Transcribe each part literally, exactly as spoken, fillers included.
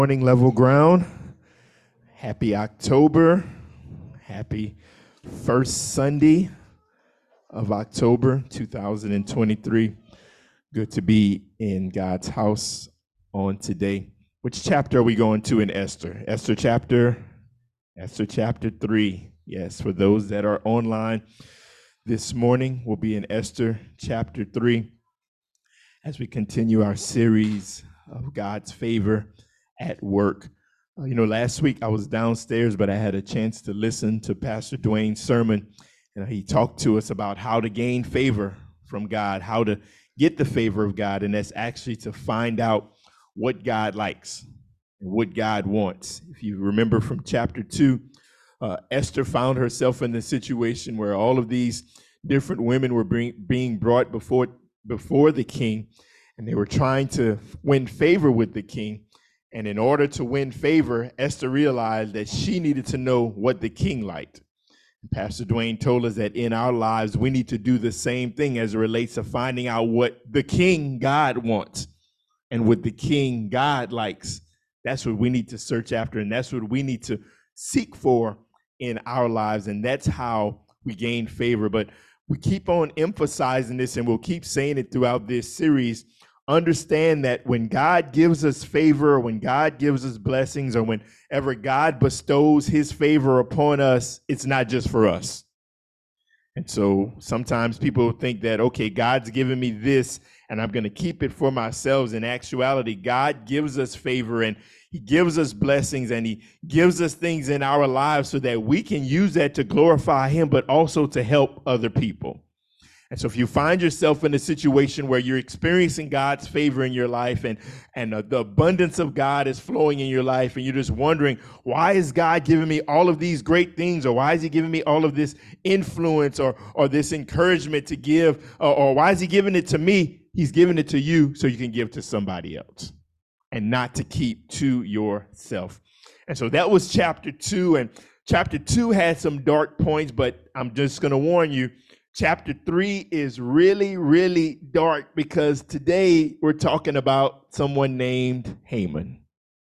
Morning, Level Ground. Happy October. Happy first Sunday of October two thousand twenty-three. Good to be in God's house on today. Which chapter are we going to in Esther? Esther chapter, Esther chapter three. Yes, for those that are online this morning, we'll be in Esther chapter three as we continue our series of God's favor at work. Uh, you know, last week I was downstairs, but I had a chance to listen to Pastor Dwayne's sermon, and he talked to us about how to gain favor from God, how to get the favor of God, and that's actually to find out what God likes and what God wants. If you remember from chapter two, uh, Esther found herself in the situation where all of these different women were bring, being brought before before the king, and they were trying to win favor with the king. And in order to win favor, Esther realized that she needed to know what the king liked. Pastor Dwayne told us that in our lives, we need to do the same thing as it relates to finding out what the king God wants and what the king God likes. That's what we need to search after, and that's what we need to seek for in our lives, and that's how we gain favor. But we keep on emphasizing this, and we'll keep saying it throughout this series. Understand that when God gives us favor, or when God gives us blessings, or whenever God bestows his favor upon us, it's not just for us. And so sometimes people think that, okay, God's given me this and I'm going to keep it for myself. In actuality, God gives us favor and he gives us blessings and he gives us things in our lives so that we can use that to glorify him, but also to help other people. And so if you find yourself in a situation where you're experiencing God's favor in your life and, and uh, the abundance of God is flowing in your life, and you're just wondering, why is God giving me all of these great things? Or why is he giving me all of this influence or, or this encouragement to give? Or, or why is he giving it to me? He's giving it to you so you can give to somebody else and not to keep to yourself. And so that was chapter two. And chapter two had some dark points, but I'm just going to warn you, chapter three is really, really dark because today we're talking about someone named Haman.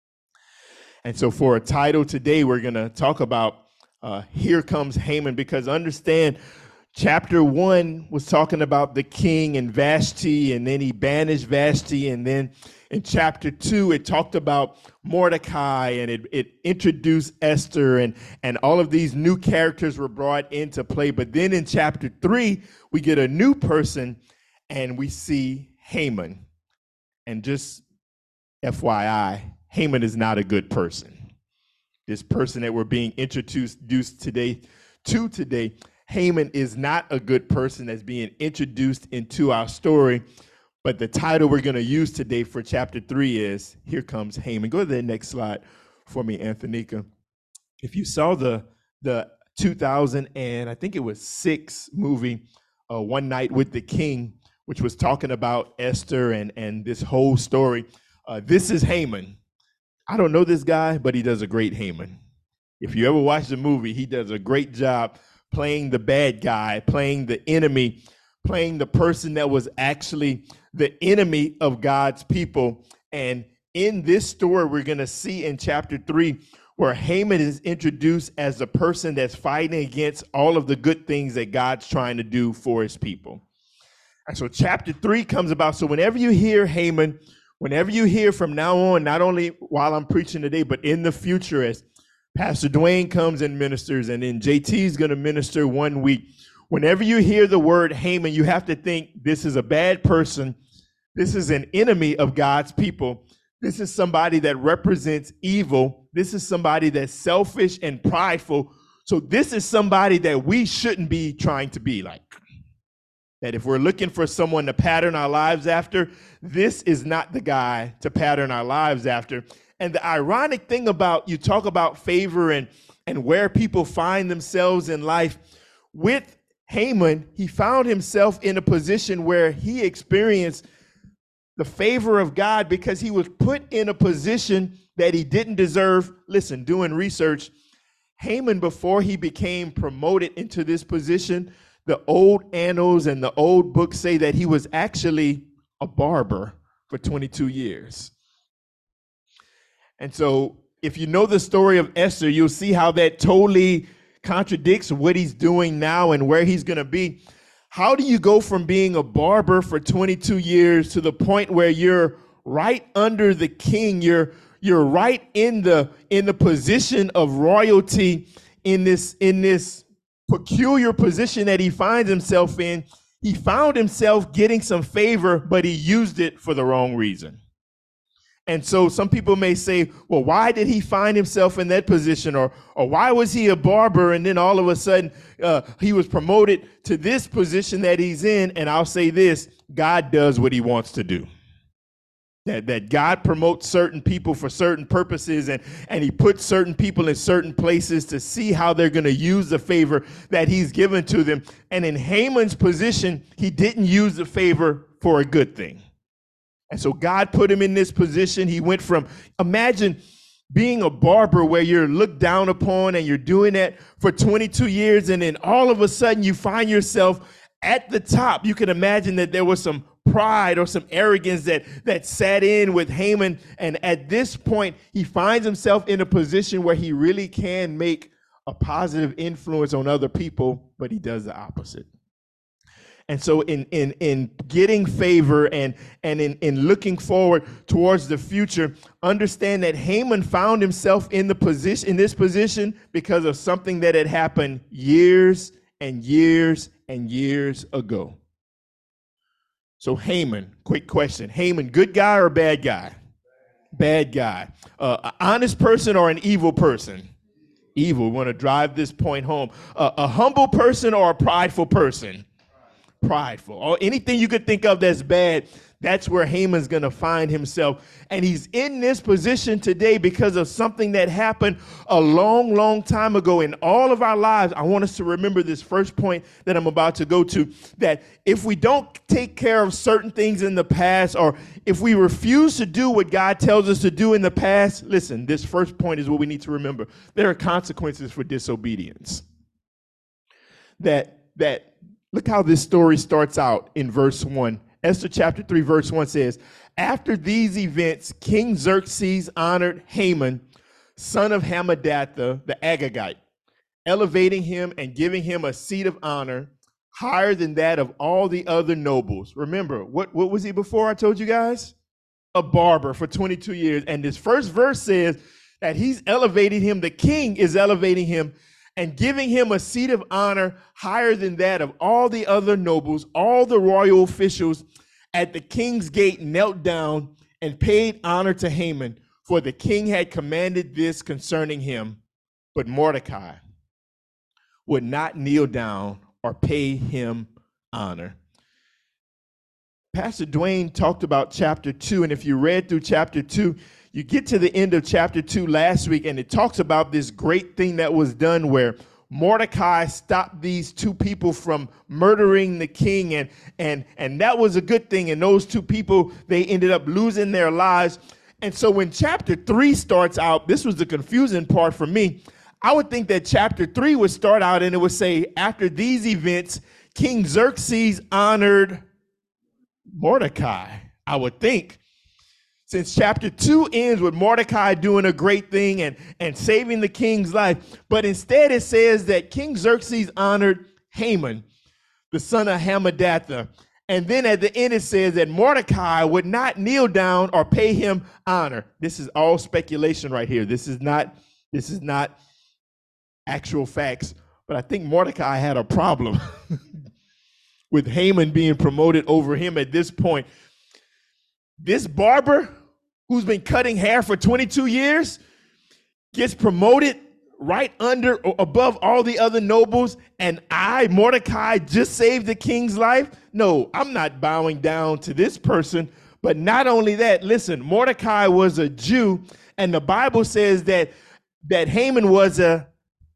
And so for a title today, we're going to talk about uh, Here Comes Haman, because understand, chapter one was talking about the king and Vashti, and then he banished Vashti. And then in chapter two, it talked about Mordecai, and it, it introduced Esther, and, and all of these new characters were brought into play. But then in chapter three, we get a new person, and we see Haman. And just F Y I, Haman is not a good person. This person that we're being introduced today to today, Haman is not a good person that's being introduced into our story. But the title we're going to use today for chapter three is Here Comes Haman. Go to the next slide for me, Antonika. If you saw the the two thousand and I think it was six movie, uh, One Night with the King, which was talking about Esther and, and this whole story, uh, this is Haman. I don't know this guy, but he does a great Haman. If you ever watch the movie, he does a great job playing the bad guy, playing the enemy, playing the person that was actually the enemy of God's people. And in this story, we're going to see in chapter three where Haman is introduced as the person that's fighting against all of the good things that God's trying to do for his people. And so chapter three comes about. So whenever you hear Haman, whenever you hear from now on, not only while I'm preaching today, but in the future as Pastor Dwayne comes and ministers, and then J T is going to minister one week. Whenever you hear the word Haman, you have to think this is a bad person. This is an enemy of God's people. This is somebody that represents evil. This is somebody that's selfish and prideful. So this is somebody that we shouldn't be trying to be like. That if we're looking for someone to pattern our lives after, this is not the guy to pattern our lives after. And the ironic thing about, you talk about favor and, and where people find themselves in life, with Haman, he found himself in a position where he experienced the favor of God because he was put in a position that he didn't deserve. Listen, doing research, Haman, before he became promoted into this position, the old annals and the old books say that he was actually a barber for twenty-two years. And so if you know the story of Esther, you'll see how that totally contradicts what he's doing now and where he's going to be. How do you go from being a barber for twenty-two years to the point where you're right under the king? You're you're right in the in the position of royalty, in this in this peculiar position that he finds himself in. He found himself getting some favor, but he used it for the wrong reason. And so some people may say, well, why did he find himself in that position? Or, or why was he a barber and then all of a sudden uh, he was promoted to this position that he's in? And I'll say this, God does what he wants to do. That, that God promotes certain people for certain purposes, and, and he puts certain people in certain places to see how they're going to use the favor that he's given to them. And in Haman's position, he didn't use the favor for a good thing. And so God put him in this position. He went from, imagine being a barber where you're looked down upon and you're doing that for twenty-two years. And then all of a sudden you find yourself at the top. You can imagine that there was some pride or some arrogance that, that sat in with Haman. And at this point, he finds himself in a position where he really can make a positive influence on other people, but he does the opposite. And so in in in getting favor and and in, in looking forward towards the future, understand that Haman found himself in the position in this position because of something that had happened years and years and years ago. So Haman, quick question. Haman, good guy or bad guy? Bad guy. Uh, an honest person or an evil person? Evil. We want to drive this point home. Uh, a humble person or a prideful person? Prideful, or anything you could think of that's bad. That's where Haman's going to find himself. And he's in this position today because of something that happened a long, long time ago in all of our lives. I want us to remember this first point that I'm about to go to, that if we don't take care of certain things in the past, or if we refuse to do what God tells us to do in the past, listen, this first point is what we need to remember. There are consequences for disobedience. That, that, Look how this story starts out in verse one. Esther chapter three, verse one says, after these events, King Xerxes honored Haman, son of Hammedatha, the Agagite, elevating him and giving him a seat of honor higher than that of all the other nobles. Remember, what, what was he before? I told you guys? A barber for twenty-two years. And this first verse says that he's elevating him. The king is elevating him and giving him a seat of honor higher than that of all the other nobles. All the royal officials at the king's gate knelt down and paid honor to Haman, for the king had commanded this concerning him. But Mordecai would not kneel down or pay him honor. Pastor Dwayne talked about chapter two, and if you read through chapter two, you get to the end of chapter two last week, and it talks about this great thing that was done where Mordecai stopped these two people from murdering the king, and and and that was a good thing. And those two people, they ended up losing their lives. And so when chapter three starts out, this was the confusing part for me. I would think that chapter three would start out and it would say, after these events, King Xerxes honored Mordecai, I would think. Since chapter two ends with Mordecai doing a great thing and, and saving the king's life. But instead it says that King Xerxes honored Haman, the son of Hammedatha. And then at the end it says that Mordecai would not kneel down or pay him honor. This is all speculation right here. This is not, this is not actual facts. But I think Mordecai had a problem with Haman being promoted over him at this point. This barber who's been cutting hair for twenty-two years gets promoted right under or above all the other nobles, and I, Mordecai, just saved the king's life? No, I'm not bowing down to this person. But not only that, listen, Mordecai was a Jew, and the Bible says that that Haman was a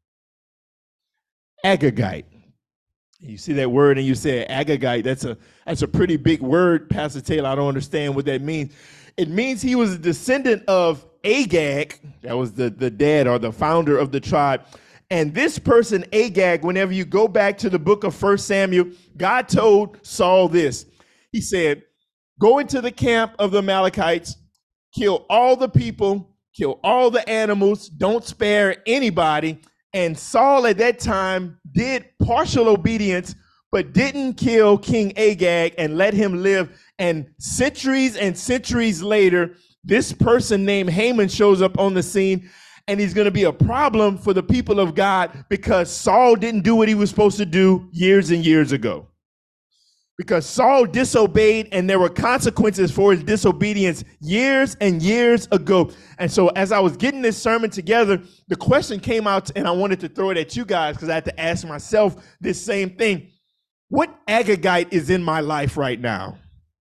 Agagite. You see that word and you say Agagite, that's a that's a pretty big word, Pastor Taylor. I don't understand what that means. It means he was a descendant of Agag, that was the, the dad or the founder of the tribe. And this person, Agag, whenever you go back to the book of First Samuel, God told Saul this. He said, go into the camp of the Amalekites, kill all the people, kill all the animals, don't spare anybody. And Saul at that time did partial obedience, but didn't kill King Agag and let him live. And centuries and centuries later, this person named Haman shows up on the scene, and he's going to be a problem for the people of God because Saul didn't do what he was supposed to do years and years ago. Because Saul disobeyed, and there were consequences for his disobedience years and years ago. And so as I was getting this sermon together, the question came out, and I wanted to throw it at you guys because I had to ask myself this same thing. What Agagite is in my life right now?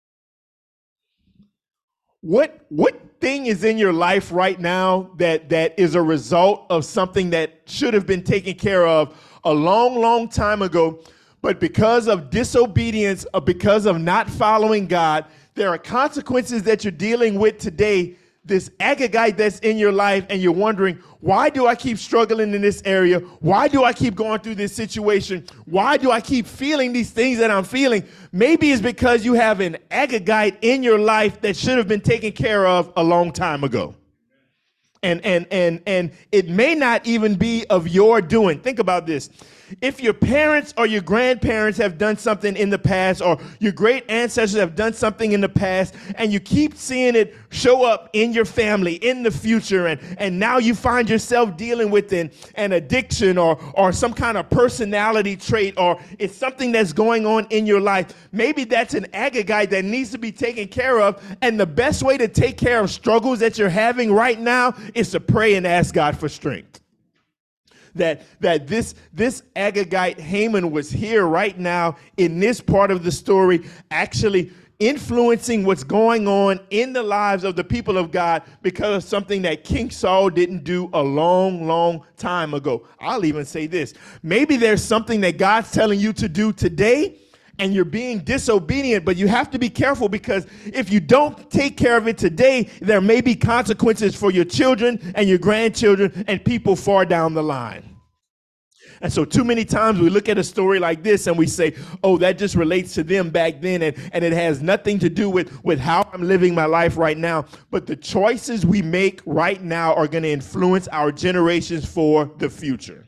What, what thing is in your life right now that, that is a result of something that should have been taken care of a long, long time ago? But because of disobedience, or because of not following God, there are consequences that you're dealing with today. This Agagite that's in your life, and you're wondering, why do I keep struggling in this area? Why do I keep going through this situation? Why do I keep feeling these things that I'm feeling? Maybe it's because you have an Agagite in your life that should have been taken care of a long time ago. And, and, and, and it may not even be of your doing. Think about this. If your parents or your grandparents have done something in the past, or your great ancestors have done something in the past, and you keep seeing it show up in your family in the future, and, and now you find yourself dealing with an, an addiction or, or some kind of personality trait, or it's something that's going on in your life, maybe that's an Agagite that needs to be taken care of. And the best way to take care of struggles that you're having right now is to pray and ask God for strength. That, that this, this Agagite Haman was here right now in this part of the story, actually influencing what's going on in the lives of the people of God because of something that King Saul didn't do a long, long time ago. I'll even say this. Maybe there's something that God's telling you to do today, and you're being disobedient, but you have to be careful, because if you don't take care of it today, there may be consequences for your children and your grandchildren and people far down the line. And so too many times we look at a story like this and we say, oh, that just relates to them back then, and, and it has nothing to do with, with how I'm living my life right now. But the choices we make right now are going to influence our generations for the future.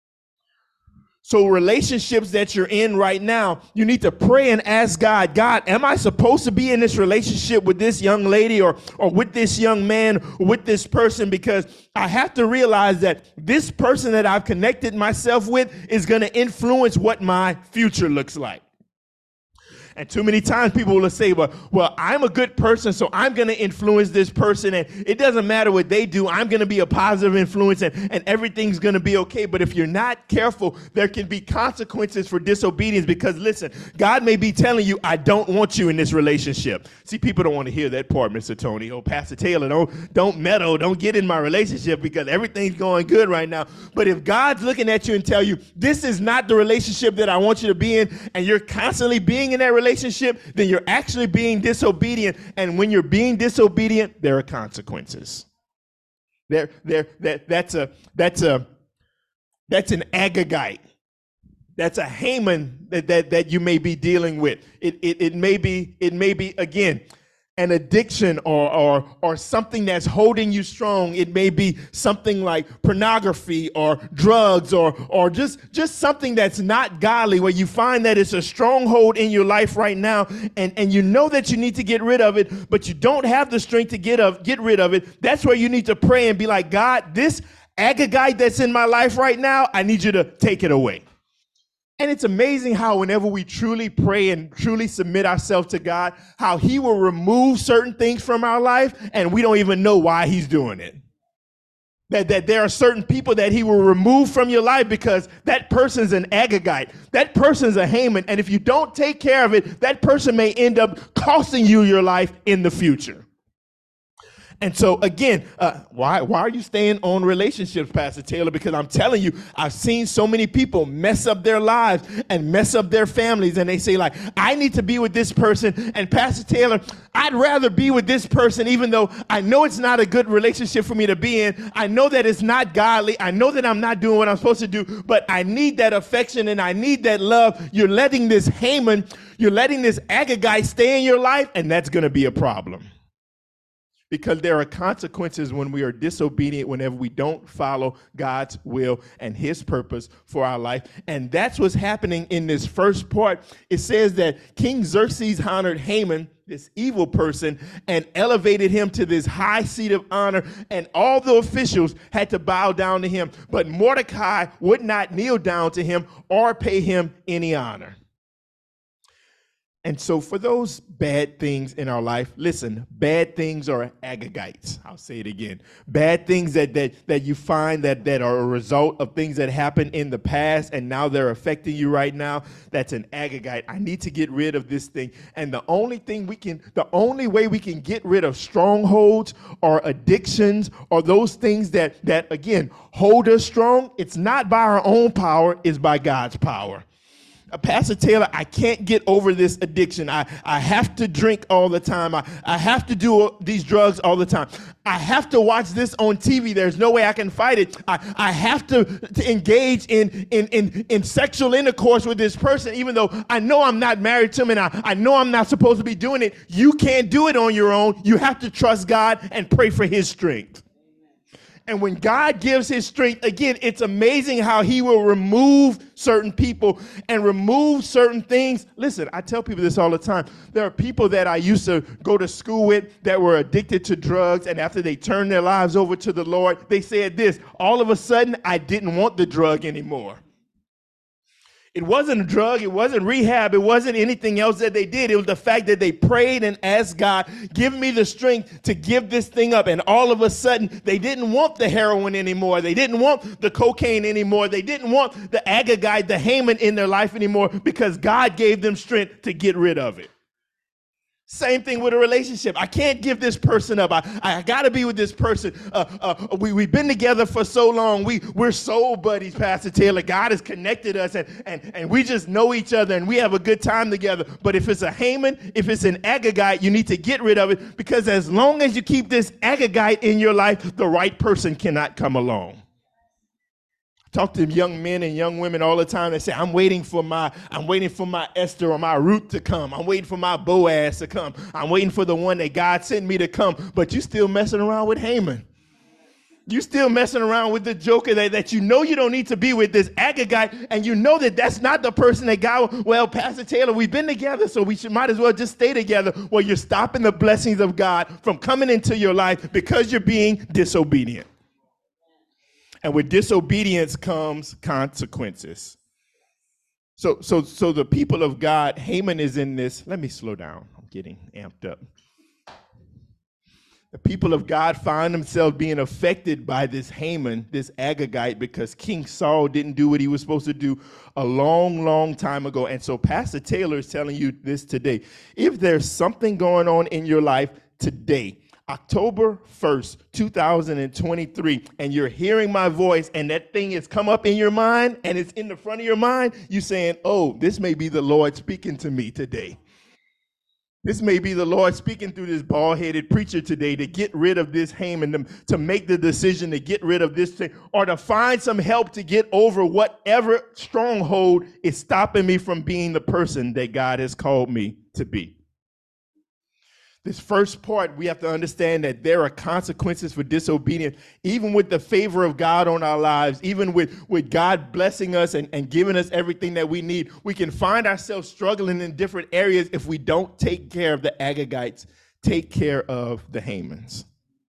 So relationships that you're in right now, you need to pray and ask God, God, am I supposed to be in this relationship with this young lady, or, or with this young man, or with this person? Because I have to realize that this person that I've connected myself with is going to influence what my future looks like. And too many times people will say, well, well, I'm a good person, so I'm going to influence this person, and it doesn't matter what they do. I'm going to be a positive influence, and, and everything's going to be okay. But if you're not careful, there can be consequences for disobedience, because, listen, God may be telling you, I don't want you in this relationship. See, people don't want to hear that part, Mister Tony. Oh, Pastor Taylor, don't, don't meddle. Don't get in my relationship because everything's going good right now. But if God's looking at you and tell you, this is not the relationship that I want you to be in, and you're constantly being in that relationship, relationship, then you're actually being disobedient. And when you're being disobedient, there are consequences. There, there, that, that's a, that's a, that's an Agagite. That's a Haman that, that, that you may be dealing with. It, it, it may be, it may be, again, an addiction, or, or, or something that's holding you strong. It may be something like pornography or drugs, or, or just, just something that's not godly, where you find that it's a stronghold in your life right now, and, and you know that you need to get rid of it, but you don't have the strength to get, of, get rid of it. That's where you need to pray and be like, God, this Agagite that's in my life right now, I need you to take it away. And it's amazing how whenever we truly pray and truly submit ourselves to God, how he will remove certain things from our life and we don't even know why he's doing it. That, that there are certain people that he will remove from your life because that person's an Agagite. That person's a Haman. And if you don't take care of it, that person may end up costing you your life in the future. And so, again, uh, why, why are you staying on relationships, Pastor Taylor? Because I'm telling you, I've seen so many people mess up their lives and mess up their families. And they say, like, I need to be with this person. And Pastor Taylor, I'd rather be with this person, even though I know it's not a good relationship for me to be in. I know that it's not godly. I know that I'm not doing what I'm supposed to do. But I need that affection and I need that love. You're letting this Haman, you're letting this Agagite stay in your life, and that's going to be a problem. Because there are consequences when we are disobedient, whenever we don't follow God's will and his purpose for our life. And that's what's happening in this first part. It says that King Xerxes honored Haman, this evil person, and elevated him to this high seat of honor. And all the officials had to bow down to him. But Mordecai would not kneel down to him or pay him any honor. And so for those bad things in our life, listen, bad things are Agagites. I'll say it again. Bad things that that that you find that, that are a result of things that happened in the past and now they're affecting you right now, that's an Agagite. I need to get rid of this thing. And the only thing we can, the only way we can get rid of strongholds or addictions or those things that, that again, hold us strong, it's not by our own power, it's by God's power. Pastor Taylor, I can't get over this addiction. I, I have to drink all the time. I, I have to do these drugs all the time. I have to watch this on T V. There's no way I can fight it. I, I have to, to engage in, in, in, in sexual intercourse with this person, even though I know I'm not married to him and I, I know I'm not supposed to be doing it. You can't do it on your own. You have to trust God and pray for his strength. And when God gives his strength, again, it's amazing how he will remove certain people and remove certain things. Listen, I tell people this all the time. There are people that I used to go to school with that were addicted to drugs, and after they turned their lives over to the Lord, they said this, all of a sudden, I didn't want the drug anymore. It wasn't a drug. It wasn't rehab. It wasn't anything else that they did. It was the fact that they prayed and asked God, give me the strength to give this thing up. And all of a sudden, they didn't want the heroin anymore. They didn't want the cocaine anymore. They didn't want the Agagite, the Haman in their life anymore because God gave them strength to get rid of it. Same thing with a relationship. I can't give this person up. I, I got to be with this person. Uh, uh, we, we've been together for so long. We, we're soul buddies, Pastor Taylor. God has connected us, and, and, and we just know each other, and we have a good time together. But if it's a Haman, if it's an Agagite, you need to get rid of it, because as long as you keep this Agagite in your life, the right person cannot come along. Talk to young men and young women all the time. They say, I'm waiting for my, I'm waiting for my Esther or my Ruth to come. I'm waiting for my Boaz to come. I'm waiting for the one that God sent me to come. But you still messing around with Haman. You still messing around with the joker that, that you know you don't need to be with, this Agagite, and you know that that's not the person that God, well, Pastor Taylor, we've been together, so we should might as well just stay together. Well, you're stopping the blessings of God from coming into your life because you're being disobedient. And with disobedience comes consequences. So, so, so the people of God, Haman is in this. Let me slow down. I'm getting amped up. The people of God find themselves being affected by this Haman, this Agagite, because King Saul didn't do what he was supposed to do a long, long time ago. And so Pastor Taylor is telling you this today. If there's something going on in your life today, October first, two thousand twenty-three, and you're hearing my voice and that thing has come up in your mind and it's in the front of your mind, you saying, oh, this may be the Lord speaking to me today. This may be the Lord speaking through this bald-headed preacher today to get rid of this Haman, to, to make the decision to get rid of this thing, or to find some help to get over whatever stronghold is stopping me from being the person that God has called me to be. This first part, we have to understand that there are consequences for disobedience, even with the favor of God on our lives, even with, with God blessing us and, and giving us everything that we need. We can find ourselves struggling in different areas if we don't take care of the Agagites, take care of the Hamans.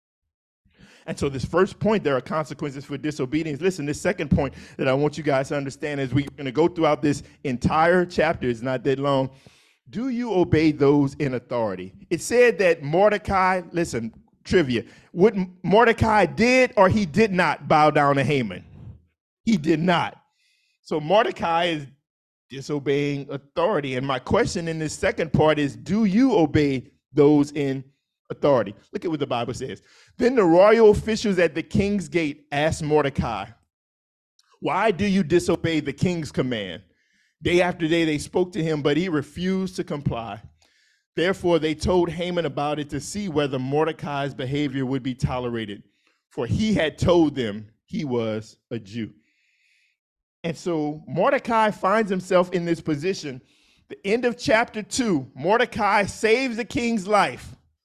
And so this first point, there are consequences for disobedience. Listen, this second point that I want you guys to understand as we're going to go throughout this entire chapter, it's not that long. Do you obey those in authority? It said that Mordecai, listen, trivia, what Mordecai did or he did not bow down to Haman. He did not. So Mordecai is disobeying authority. And my question in this second part is, do you obey those in authority? Look at what the Bible says. Then the royal officials at the king's gate asked Mordecai, why do you disobey the king's command? Day after day, they spoke to him, but he refused to comply. Therefore, they told Haman about it to see whether Mordecai's behavior would be tolerated, for he had told them he was a Jew. And so Mordecai finds himself in this position. The end of chapter two, Mordecai saves the king's life.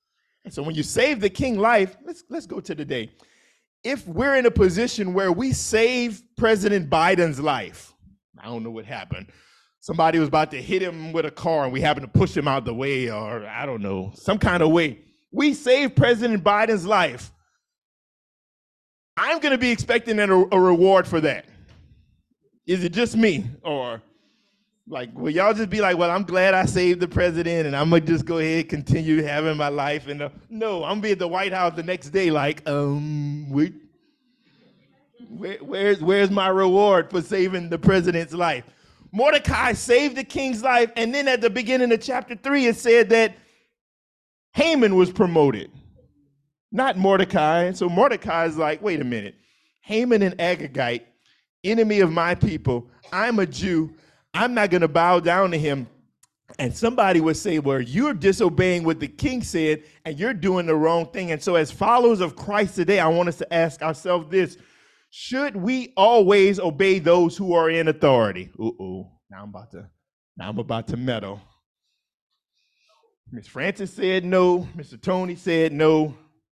And so when you save the king life, let's let's go to today. If we're in a position where we save President Biden's life, I don't know what happened. Somebody was about to hit him with a car and we happened to push him out the way, or I don't know, some kind of way. We saved President Biden's life. I'm going to be expecting a, a reward for that. Is it just me? Or like, will y'all just be like, well, I'm glad I saved the president and I'm going to just go ahead and continue having my life? And uh, no, I'm going to be at the White House the next day like, um, we, where, where's, where's my reward for saving the president's life? Mordecai saved the king's life, and then at the beginning of chapter three, it said that Haman was promoted, not Mordecai. And so Mordecai is like, wait a minute, Haman an Agagite, enemy of my people. I'm a Jew. I'm not going to bow down to him. And somebody would say, well, you're disobeying what the king said, and you're doing the wrong thing. And so as followers of Christ today, I want us to ask ourselves this: should we always obey those who are in authority? Uh-oh, now I'm about to, now I'm about to meddle. Miss Francis said no. Mister Tony said no.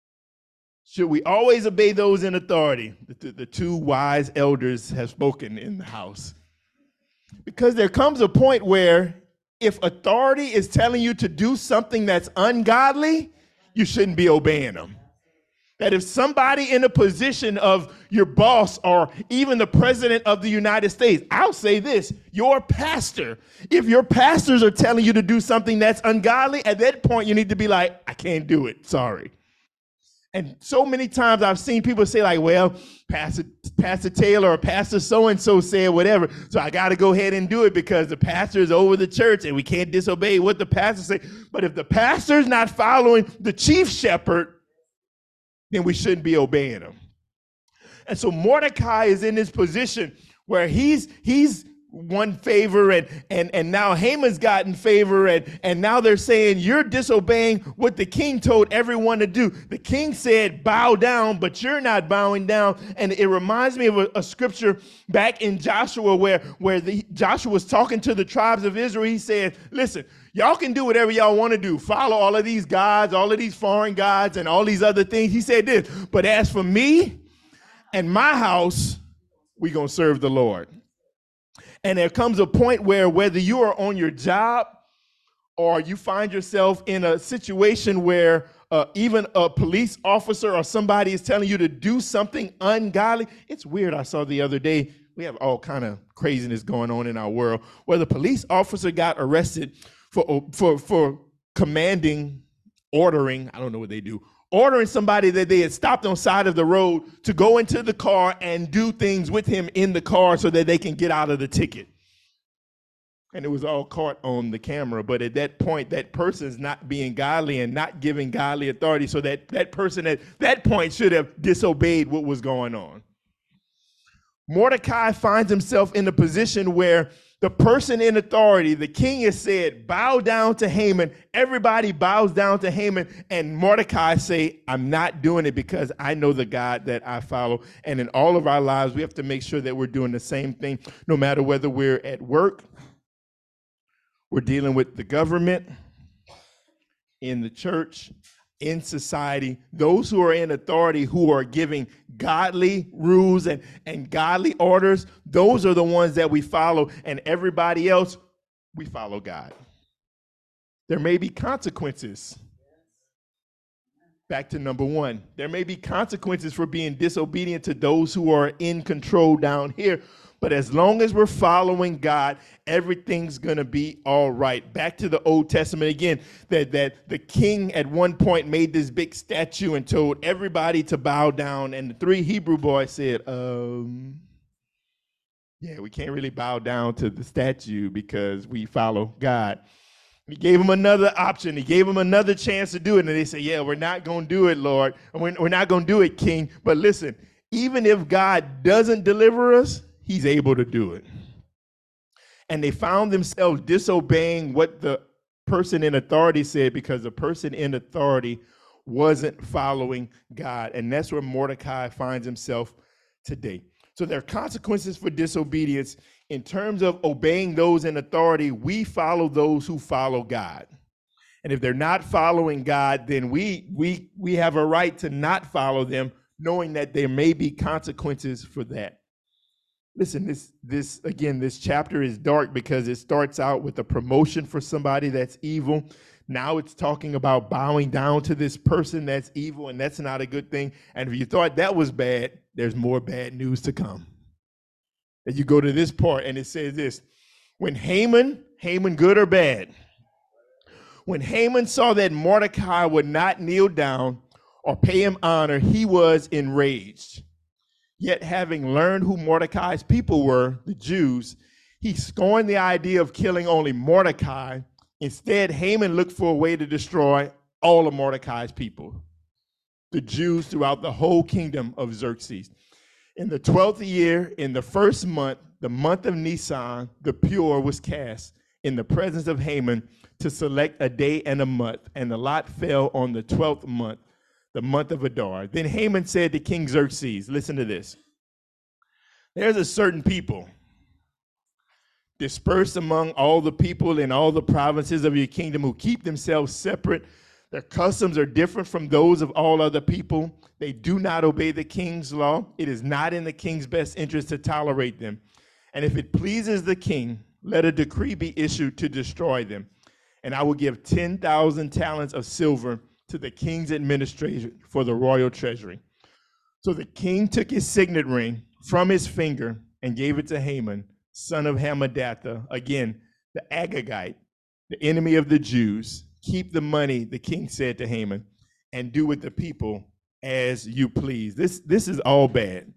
Should we always obey those in authority? The, the, the two wise elders have spoken in the house. Because there comes a point where if authority is telling you to do something that's ungodly, you shouldn't be obeying them. That if somebody in a position of your boss or even the president of the United States, I'll say this, your pastor, if your pastors are telling you to do something that's ungodly, at that point you need to be like, I can't do it, sorry. And so many times I've seen people say like, well, Pastor, Pastor Taylor or Pastor so-and-so said whatever, so I got to go ahead and do it because the pastor is over the church and we can't disobey what the pastor say. But if the pastor's not following the chief shepherd, then we shouldn't be obeying him. And so Mordecai is in this position where he's he's won favor, and and and now Haman's gotten favor, and and now they're saying you're disobeying what the king told everyone to do. The king said bow down, but you're not bowing down. And it reminds me of a, a scripture back in Joshua where where the, Joshua was talking to the tribes of Israel. He said, listen, y'all can do whatever y'all want to do. Follow all of these gods, all of these foreign gods, and all these other things. He said this, but as for me and my house, we're going to serve the Lord. And there comes a point where whether you are on your job or you find yourself in a situation where uh, even a police officer or somebody is telling you to do something ungodly. It's weird. I saw the other day, we have all kind of craziness going on in our world, where the police officer got arrested for, for, for commanding, ordering, I don't know what they do, ordering somebody that they had stopped on side of the road to go into the car and do things with him in the car so that they can get out of the ticket. And it was all caught on the camera. But at that point, that person's not being godly and not giving godly authority. So that, that person at that point should have disobeyed what was going on. Mordecai finds himself in a position where the person in authority, the king, has said, bow down to Haman. Everybody bows down to Haman. And Mordecai say, I'm not doing it because I know the God that I follow. And in all of our lives, we have to make sure that we're doing the same thing, no matter whether we're at work, we're dealing with the government, in the church, in society. Those who are in authority, who are giving godly rules and, and godly orders, those are the ones that we follow, and everybody else, we follow God. There may be consequences. Back to number one, there may be consequences for being disobedient to those who are in control down here. But as long as we're following God, everything's going to be all right. Back to the Old Testament again, that, that the king at one point made this big statue and told everybody to bow down. And the three Hebrew boys said, um, yeah, we can't really bow down to the statue because we follow God. He gave them another option. He gave them another chance to do it. And they said, yeah, we're not going to do it, Lord. We're, we're not going to do it, King. But listen, even if God doesn't deliver us, he's able to do it. And they found themselves disobeying what the person in authority said because the person in authority wasn't following God. And that's where Mordecai finds himself today. So there are consequences for disobedience. In terms of obeying those in authority, we follow those who follow God. And if they're not following God, then we we we have a right to not follow them, knowing that there may be consequences for that. Listen, this this again, this chapter is dark because it starts out with a promotion for somebody that's evil. Now it's talking about bowing down to this person that's evil, and that's not a good thing. And if you thought that was bad, there's more bad news to come. And you go to this part, and it says this: when Haman, Haman good or bad? When Haman saw that Mordecai would not kneel down or pay him honor, he was enraged. Yet having learned who Mordecai's people were, the Jews, he scorned the idea of killing only Mordecai. Instead, Haman looked for a way to destroy all of Mordecai's people, the Jews throughout the whole kingdom of Xerxes. In the twelfth year, in the first month, the month of Nisan, the pure was cast in the presence of Haman to select a day and a month, and the lot fell on the twelfth month, the month of Adar. Then Haman said to King Xerxes, listen to this: there's a certain people dispersed among all the people in all the provinces of your kingdom who keep themselves separate. Their customs are different from those of all other people. They do not obey the king's law. It is not in the king's best interest to tolerate them. And if it pleases the king, let a decree be issued to destroy them. And I will give ten thousand talents of silver to the king's administration for the royal treasury. So the king took his signet ring from his finger and gave it to Haman, son of Hammedatha, again, the Agagite, the enemy of the Jews. Keep the money, the king said to Haman, and do with the people as you please. This, this is all bad.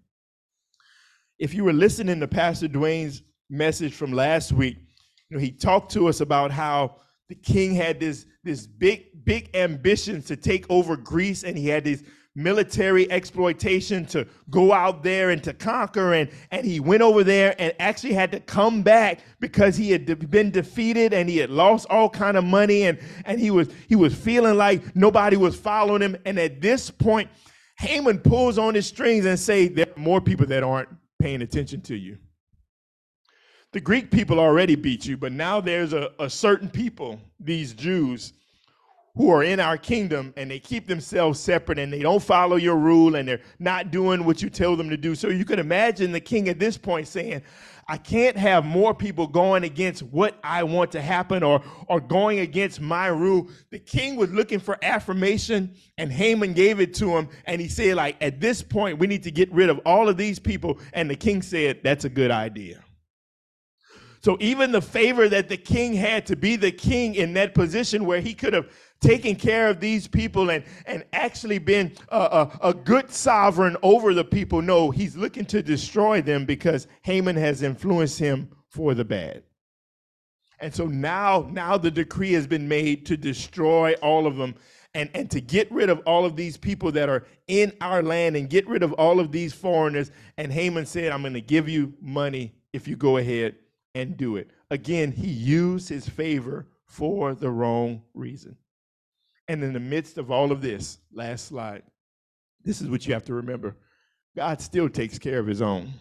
If you were listening to Pastor Dwayne's message from last week, you know, he talked to us about how the king had this, this big, big ambition to take over Greece, and he had this military exploitation to go out there and to conquer, and, and he went over there and actually had to come back because he had de- been defeated and he had lost all kind of money, and, and he was he was feeling like nobody was following him. And at this point, Haman pulls on his strings and say, there are more people that aren't paying attention to you. The Greek people already beat you, but now there's a, a certain people, these Jews, who are in our kingdom, and they keep themselves separate, and they don't follow your rule, and they're not doing what you tell them to do. So you can imagine the king at this point saying, I can't have more people going against what I want to happen, or, or going against my rule. The king was looking for affirmation, and Haman gave it to him, and he said, like, at this point, we need to get rid of all of these people. And the king said, that's a good idea. So even the favor that the king had to be the king in that position where he could have taken care of these people and, and actually been a, a, a good sovereign over the people, no, he's looking to destroy them because Haman has influenced him for the bad. And so now, now the decree has been made to destroy all of them and, and to get rid of all of these people that are in our land and get rid of all of these foreigners. And Haman said, I'm going to give you money if you go ahead and do it. Again, he used his favor for the wrong reason. And in the midst of all of this, last slide, this is what you have to remember. God still takes care of his own.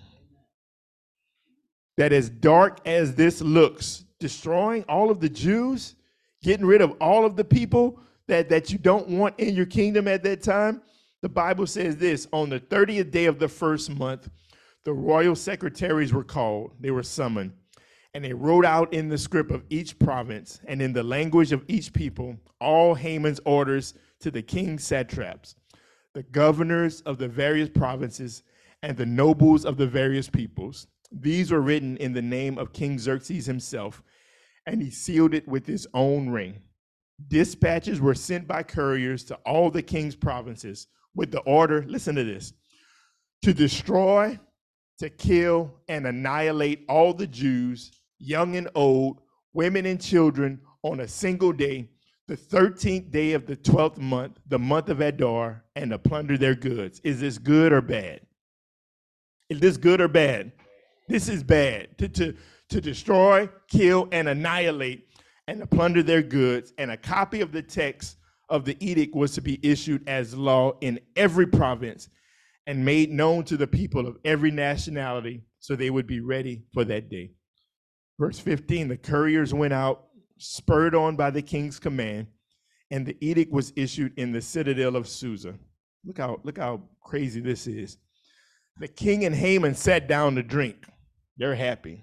That as dark as this looks, destroying all of the Jews, getting rid of all of the people that, that you don't want in your kingdom at that time, the Bible says this: on the thirtieth day of the first month, the royal secretaries were called, they were summoned. And they wrote out in the script of each province and in the language of each people all Haman's orders to the king's satraps, the governors of the various provinces, and the nobles of the various peoples. These were written in the name of King Xerxes himself, and he sealed it with his own ring. Dispatches were sent by couriers to all the king's provinces with the order, listen to this, to destroy, to kill, and annihilate all the Jews, young and old, women and children, on a single day, the thirteenth day of the twelfth month, the month of Adar, and to plunder their goods. Is this good or bad? Is this good or bad? This is bad. To, to, to destroy, kill, and annihilate, and to plunder their goods. And a copy of the text of the edict was to be issued as law in every province and made known to the people of every nationality so they would be ready for that day. Verse fifteen, the couriers went out, spurred on by the king's command. and the edict was issued in the citadel of Susa. Look how, look how crazy this is. The king and Haman sat down to drink. They're happy.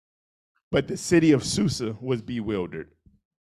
But the city of Susa was bewildered.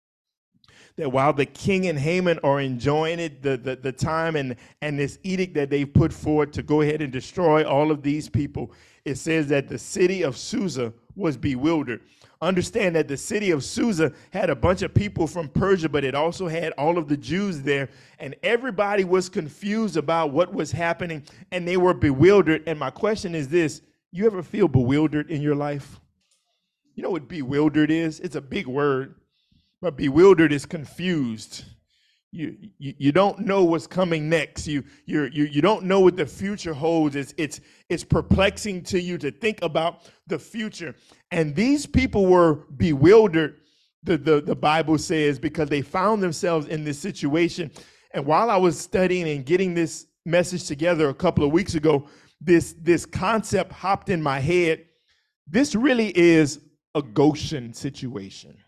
That while the king and Haman are enjoying it, the, the, the time and, and this edict that they've put forward to go ahead and destroy all of these people, it says that the city of Susa was bewildered. Understand that the city of Susa had a bunch of people from Persia, but it also had all of the Jews there, and everybody was confused about what was happening, and they were bewildered. And my question is this: you ever feel bewildered in your life? You know what bewildered is? It's a big word. But bewildered is confused. You, you you don't know what's coming next. You you you you don't know what the future holds. It's it's it's perplexing to you to think about the future. And these people were bewildered, the, the, the Bible says, because they found themselves in this situation. And while I was studying and getting this message together a couple of weeks ago, this this concept hopped in my head. This really is a Goshen situation.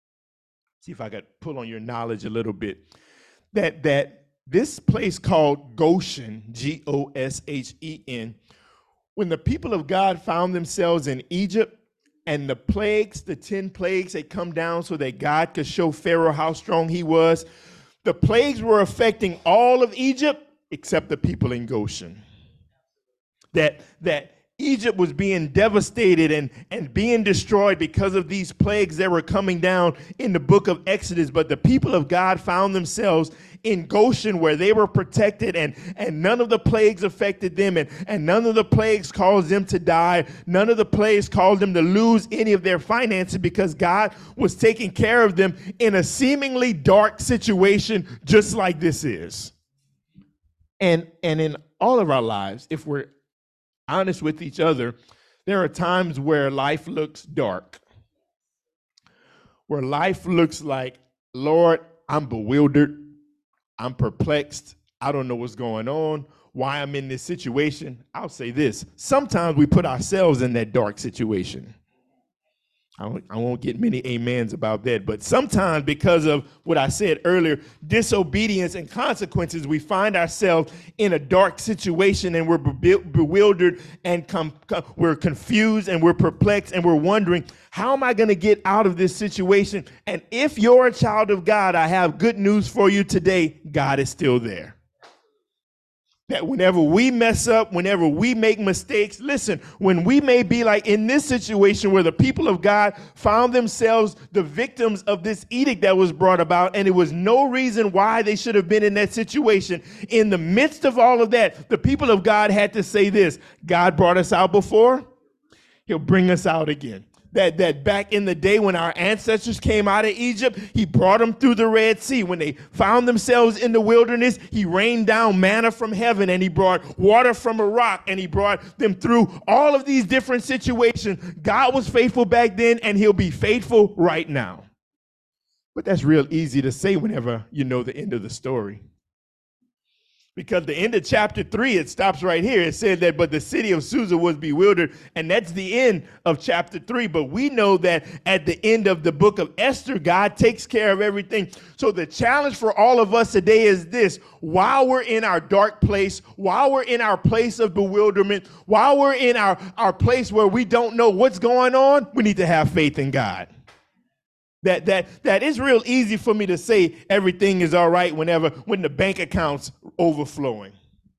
See if I could pull on your knowledge a little bit. That that this place called Goshen, G O S H E N, when the people of God found themselves in Egypt and the plagues, the ten plagues, they come down so that God could show Pharaoh how strong he was. The plagues were affecting all of Egypt except the people in Goshen. That that Egypt was being devastated and, and being destroyed because of these plagues that were coming down in the book of Exodus. But the people of God found themselves in Goshen, where they were protected, and, and none of the plagues affected them, and, and none of the plagues caused them to die. None of the plagues caused them to lose any of their finances, because God was taking care of them in a seemingly dark situation just like this is. And, and in all of our lives, if we're honest with each other, there are times where life looks dark, where life looks like, Lord, I'm bewildered, I'm perplexed, I don't know what's going on, why I'm in this situation. I'll say this: sometimes we put ourselves in that dark situation. I won't, I won't get many amens about that, but sometimes, because of what I said earlier, disobedience and consequences, we find ourselves in a dark situation, and we're be- bewildered and com- com- we're confused and we're perplexed and we're wondering, how am I going to get out of this situation? And if you're a child of God, I have good news for you today. God is still there. That whenever we mess up, whenever we make mistakes, listen, when we may be like in this situation where the people of God found themselves the victims of this edict that was brought about, and it was no reason why they should have been in that situation. In the midst of all of that, the people of God had to say this: God brought us out before, he'll bring us out again. That, that back in the day when our ancestors came out of Egypt, he brought them through the Red Sea. When they found themselves in the wilderness, he rained down manna from heaven, and he brought water from a rock, and he brought them through all of these different situations. God was faithful back then, and he'll be faithful right now. But that's real easy to say whenever you know the end of the story. Because the end of chapter three, it stops right here. It said that, but the city of Susa was bewildered, and that's the end of chapter three. But we know that at the end of the book of Esther, God takes care of everything. So the challenge for all of us today is this: while we're in our dark place, while we're in our place of bewilderment, while we're in our, our place where we don't know what's going on, we need to have faith in God. That that that is real easy for me to say everything is all right whenever when the bank account's overflowing.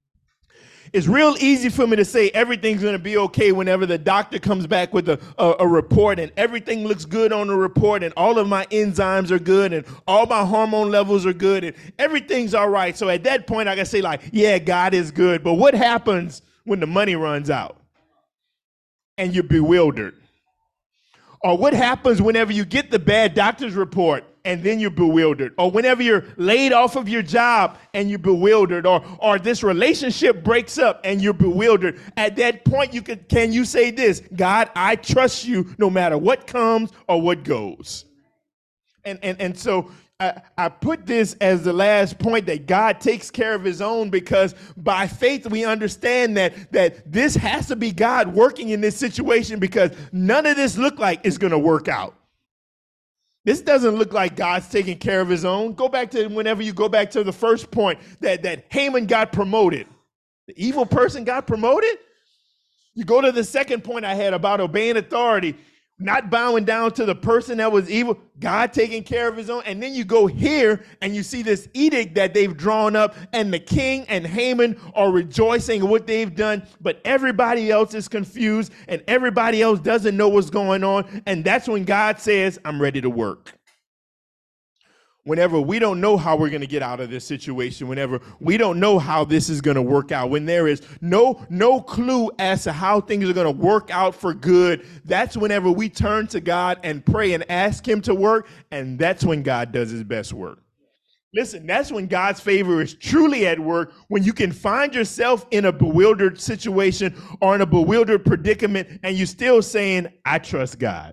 It's real easy for me to say everything's going to be okay whenever the doctor comes back with a, a, a report and everything looks good on the report, and all of my enzymes are good and all my hormone levels are good and everything's all right. So at that point, I can say like, yeah, God is good. But what happens when the money runs out and you're bewildered? Or what happens whenever you get the bad doctor's report and then you're bewildered? Or whenever you're laid off of your job and you're bewildered? Or or this relationship breaks up and you're bewildered? At that point, you could can you say this: God, I trust you no matter what comes or what goes. And and and so I, I put this as the last point, that God takes care of his own, because by faith we understand that, that this has to be God working in this situation, because none of this look like it's going to work out. This doesn't look like God's taking care of his own. Go back to whenever you go back to the first point that, that Haman got promoted. The evil person got promoted. You go to the second point I had about obeying authority, not bowing down to the person that was evil, God taking care of his own. And then you go here and you see this edict that they've drawn up, and the king and Haman are rejoicing in what they've done, but everybody else is confused and everybody else doesn't know what's going on. And that's when God says, I'm ready to work. Whenever we don't know how we're going to get out of this situation, whenever we don't know how this is going to work out, when there is no no clue as to how things are going to work out for good, that's whenever we turn to God and pray and ask him to work, and that's when God does his best work. Listen, that's when God's favor is truly at work, when you can find yourself in a bewildered situation or in a bewildered predicament, and you're still saying, I trust God.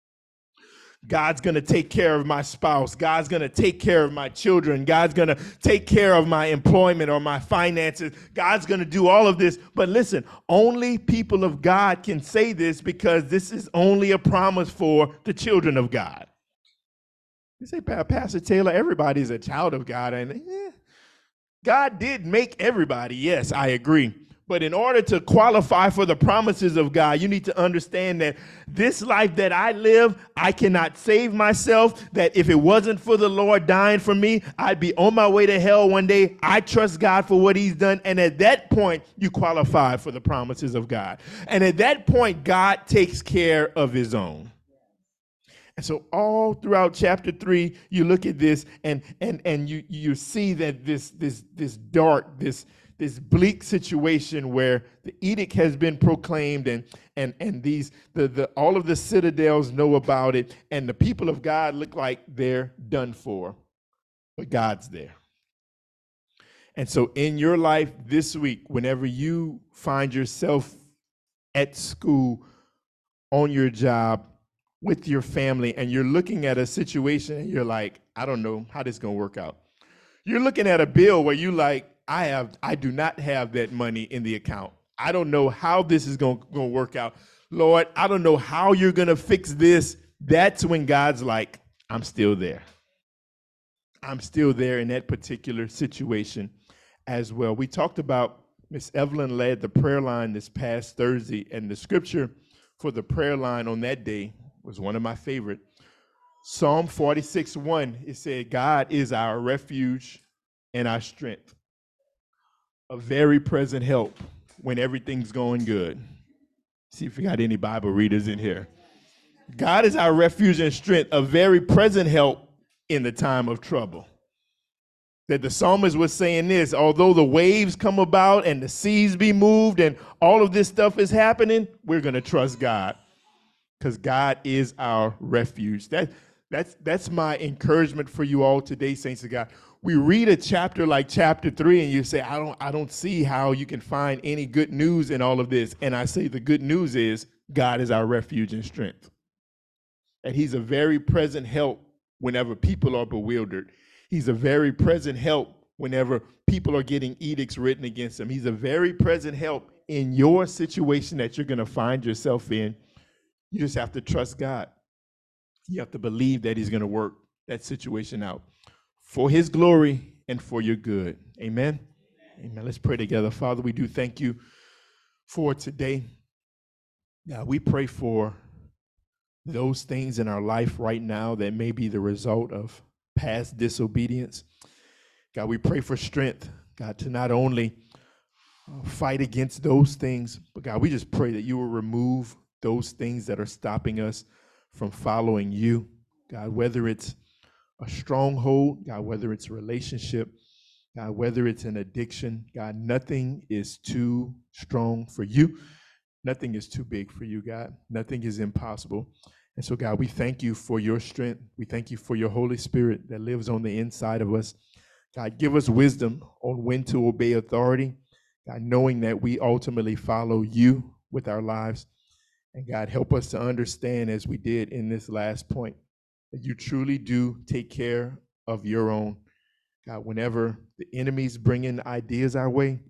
God's going to take care of my spouse. God's going to take care of my children. God's going to take care of my employment or my finances. God's going to do all of this. But listen, only people of God can say this, because this is only a promise for the children of God. You say, Pastor Taylor, everybody's a child of God. And eh, God did make everybody. Yes, I agree. But in order to qualify for the promises of God, you need to understand that this life that I live, I cannot save myself, that if it wasn't for the Lord dying for me, I'd be on my way to hell one day. I trust God for what he's done. And at that point, you qualify for the promises of God. And at that point, God takes care of his own. And so all throughout chapter three, you look at this and and and you you see that this this this dark, this this bleak situation where the edict has been proclaimed, and and and these the the all of the citadels know about it, and the people of God look like they're done for, but God's there. And so in your life this week, whenever you find yourself at school, on your job, with your family, and you're looking at a situation and you're like, I don't know how this is gonna work out. You're looking at a bill where you like, I have, I do not have that money in the account. I don't know how this is going to work out. Lord, I don't know how you're going to fix this. That's when God's like, I'm still there. I'm still there in that particular situation as well. We talked about, Miss Evelyn led the prayer line this past Thursday, and the scripture for the prayer line on that day was one of my favorite. Psalm forty-six one, it said, God is our refuge and our strength, a very present help when everything's going good. See if we got any Bible readers in here. God is our refuge and strength, a very present help in the time of trouble. That the psalmist was saying this, although the waves come about and the seas be moved and all of this stuff is happening, we're going to trust God, because God is our refuge. That, that's, that's my encouragement for you all today, saints of God. We read a chapter like chapter three and you say, I don't, I don't see how you can find any good news in all of this. And I say the good news is God is our refuge and strength. And he's a very present help whenever people are bewildered. He's a very present help whenever people are getting edicts written against them. He's a very present help in your situation that you're going to find yourself in. You just have to trust God. You have to believe that he's going to work that situation out for his glory and for your good. Amen. Amen. Let's pray together. Father, we do thank you for today. God, we pray for those things in our life right now that may be the result of past disobedience. God, we pray for strength, God, to not only fight against those things, but God, we just pray that you will remove those things that are stopping us from following you. God, whether it's a stronghold, God, whether it's a relationship, God, whether it's an addiction, God, nothing is too strong for you. Nothing is too big for you, God. Nothing is impossible. And so, God, we thank you for your strength. We thank you for your Holy Spirit that lives on the inside of us. God, give us wisdom on when to obey authority, God, knowing that we ultimately follow you with our lives. And God, help us to understand, as we did in this last point, that you truly do take care of your own. God, whenever the enemy's bringing ideas our way,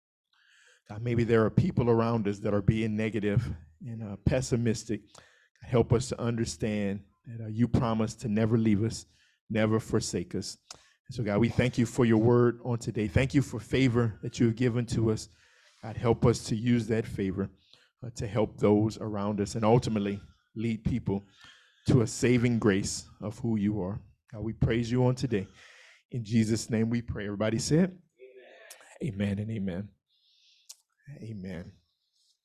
God, maybe there are people around us that are being negative and uh, pessimistic. Help us to understand that uh, you promise to never leave us, never forsake us. And so, God, we thank you for your word on today. Thank you for favor that you have given to us. God, help us to use that favor uh, to help those around us and ultimately lead people to a saving grace of who you are. God, we praise you on today. In Jesus' name we pray. Everybody said, amen, amen and amen. Amen.